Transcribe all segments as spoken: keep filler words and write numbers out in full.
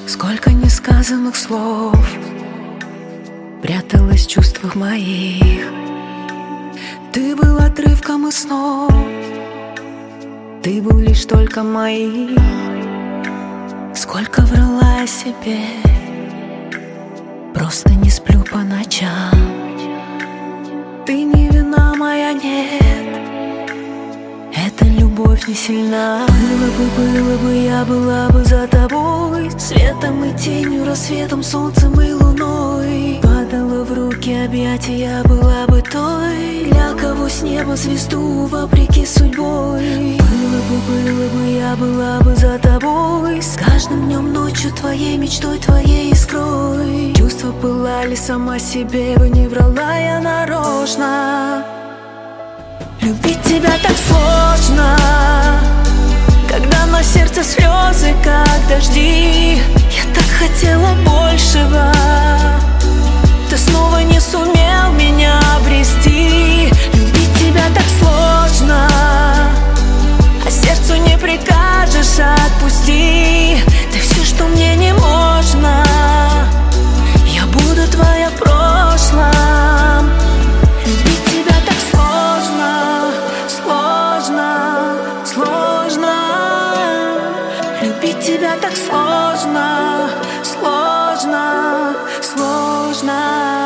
Сколько несказанных слов пряталось в чувствах моих. Ты был отрывком из снов, ты был лишь только моим. Сколько врала я себе, просто не сплю по ночам. Ты не вина моя, нет, эта любовь не сильна. Было бы, было бы, я была бы за тобой, светом и тенью, рассветом, солнцем и луной. Падала в руки объятия, я была бы той, для кого с неба звезду вопреки судьбой. Было бы, было бы, я была бы за тобой, с каждым днем, ночью твоей мечтой, твоей искрой. Чувства пылали, сама себе бы не врала я нарочно. Любить тебя так сложно, когда на сердце слезы, как дожди. Я так хотела большего, ты снова не сумел меня обрести. Любить тебя так сложно, а сердцу не прикажешь отпусти. Ты все, что мне не можно, я буду твоя в прошлом. Любить тебя так сложно, сложно, сложно. Любить тебя так сложно, сложно, сложно.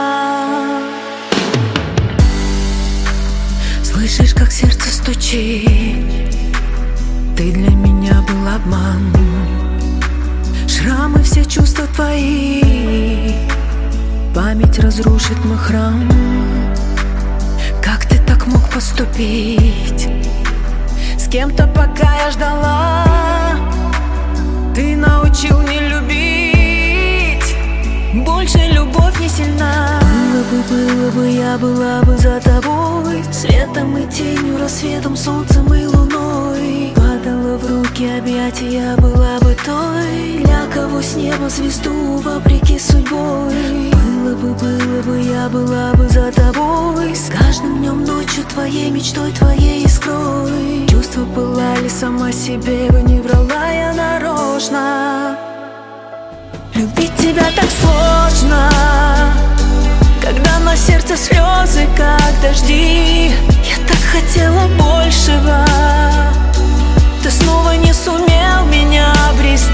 Слышишь, как сердце стучит? Ты для меня был обман. Шрамы, все чувства твои, память разрушит мой храм. Как ты так мог поступить с кем-то, пока я ждала? Ты научил не любить, больше любовь не сильна. Было бы, было бы, я была бы за тобой, светом и тенью, рассветом, солнцем и луной. Падала в руки объятия, я была бы той, для кого с неба звезду вопреки судьбой. Было бы, было бы, я была бы за тобой, с каждым днем, ночью твоей мечтой, твоей искрой. Чувства пылали, сама себе бы не врала я нарочно. Любить тебя так сложно, когда на сердце слезы, как дожди. Я так хотела большего, ты снова не сумел меня обрести.